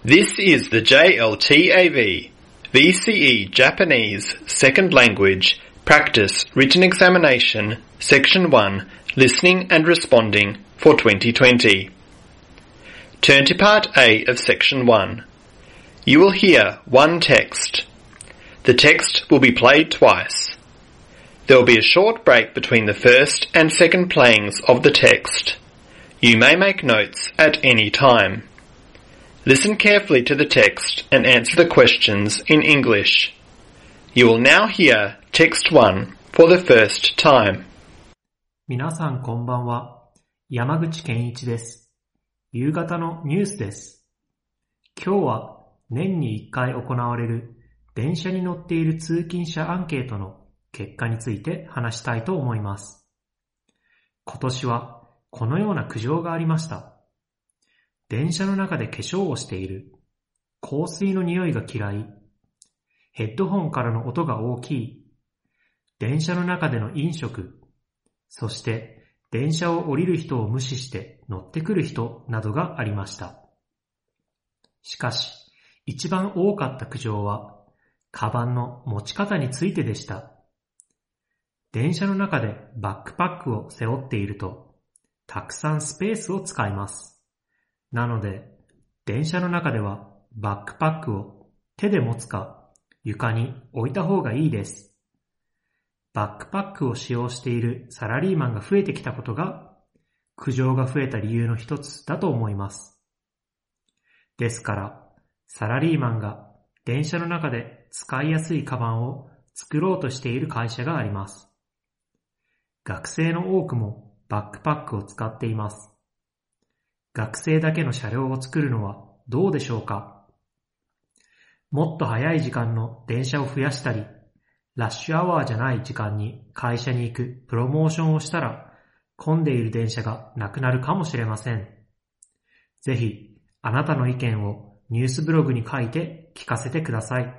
This is the JLTAV VCE Japanese Second Language Practice Written Examination Section 1 Listening and Responding for 2020. Turn to Part A of Section 1. You will hear one text. The text will be played twice. There will be a short break between the first and second playings of the text. You may make notes at any time. Listen carefully to the text and answer the questions in English. You will now hear text 1 for the first time. 皆さんこんばんは。山口健一です。夕方のニュースです。今日は年に1回行われる電車に乗っている通勤者アンケートの結果について話したいと思います。今年はこのような苦情がありました。電車の中で化粧をしている。香水の匂いが嫌い。ヘッドホンからの音が大きい。電車の中での飲食。そして電車を降りる人を無視して乗ってくる人などがありました。しかし、一番多かった苦情は、カバンの持ち方についてでした。電車の中でバックパックを背負っていると、たくさんスペースを使います。なので、電車の中ではバックパックを手で持つか床に置いた方がいいです。バックパックを使用しているサラリーマンが増えてきたことが苦情が増えた理由の一つだと思います。ですから、サラリーマンが電車の中で使いやすいカバンを作ろうとしている会社があります。学生の多くもバックパックを使っています。学生だけの車両を作るのはどうでしょうか。もっと早い時間の電車を増やしたり、ラッシュアワーじゃない時間に会社に行くプロモーションをしたら、混んでいる電車がなくなるかもしれません。ぜひ、あなたの意見をニュースブログに書いて聞かせてください。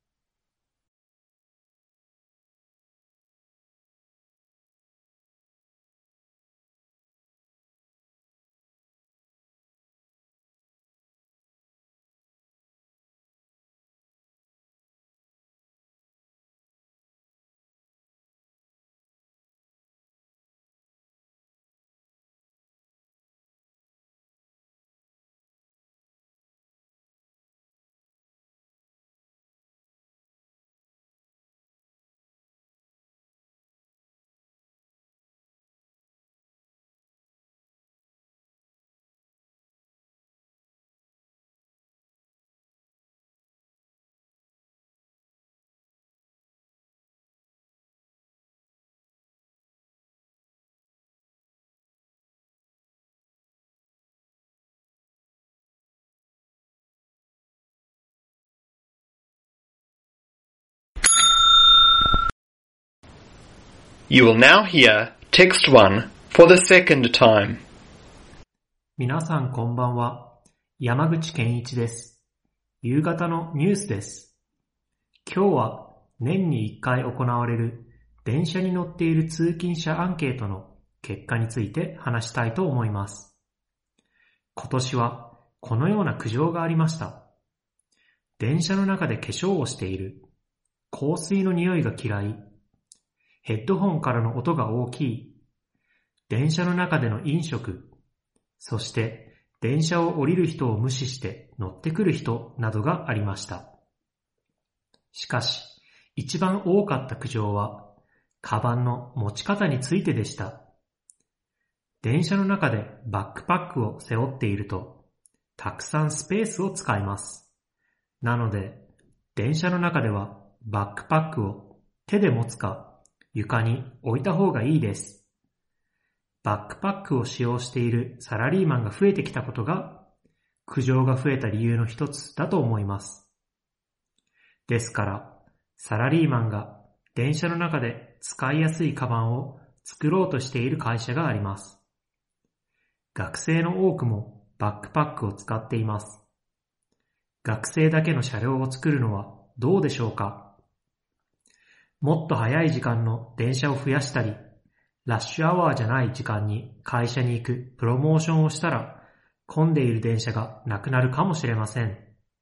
You will now hear text 1 for the second time. 皆さんこんばんは。山口健一です。夕方のニュースです。今日は年に1回行われる電車に乗っている通勤者アンケートの結果について話したいと思います。今年はこのような苦情がありました。電車の中で化粧をしている。香水の匂いが嫌い。ヘッドホンからの音が大きい。電車の中での飲食。そして電車を降りる人を無視して乗ってくる人などがありました。しかし、一番多かった苦情は、カバンの持ち方についてでした。電車の中でバックパックを背負っていると、たくさんスペースを使います。なので、電車の中ではバックパックを手で持つか、床に置いた方がいいです。バックパックを使用しているサラリーマンが増えてきたことが苦情が増えた理由の一つだと思います。ですから、サラリーマンが電車の中で使いやすいカバンを作ろうとしている会社があります。学生の多くもバックパックを使っています。学生だけの車両を作るのはどうでしょうか。もっと早い時間の電車を増やしたり、ラッシュアワーじゃない時間に会社に行くプロモーションをしたら、混んでいる電車がなくなるかもしれません。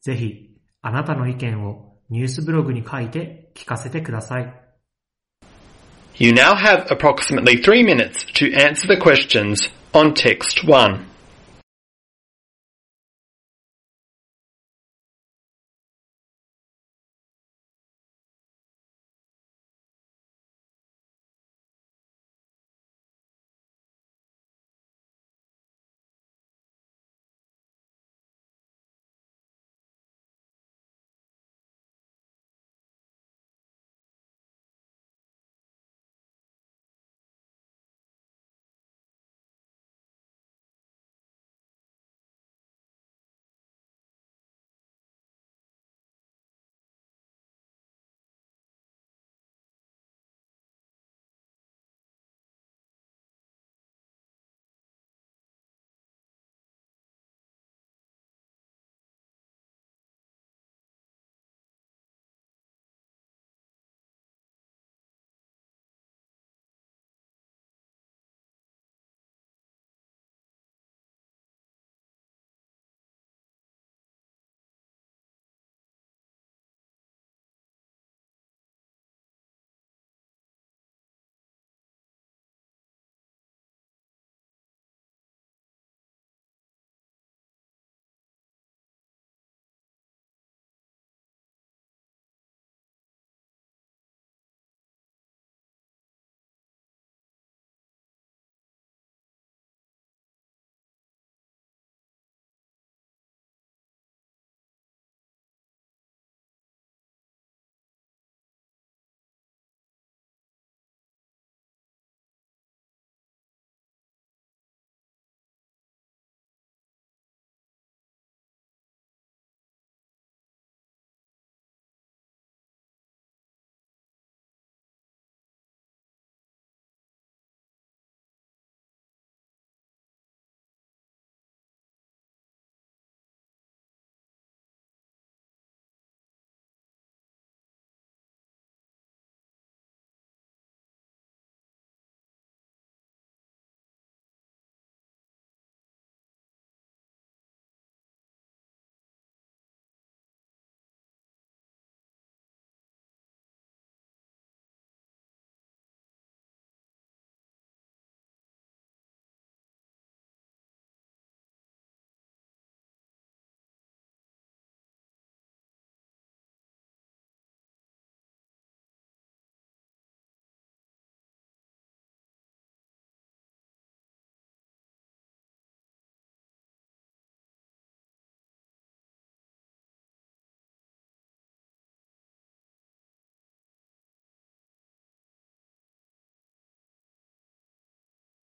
ぜひ、あなたの意見をニュースブログに書いて聞かせてください。 You now have approximately 3 minutes to answer the questions on text 1.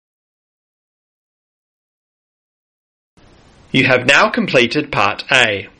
You have now completed Part A.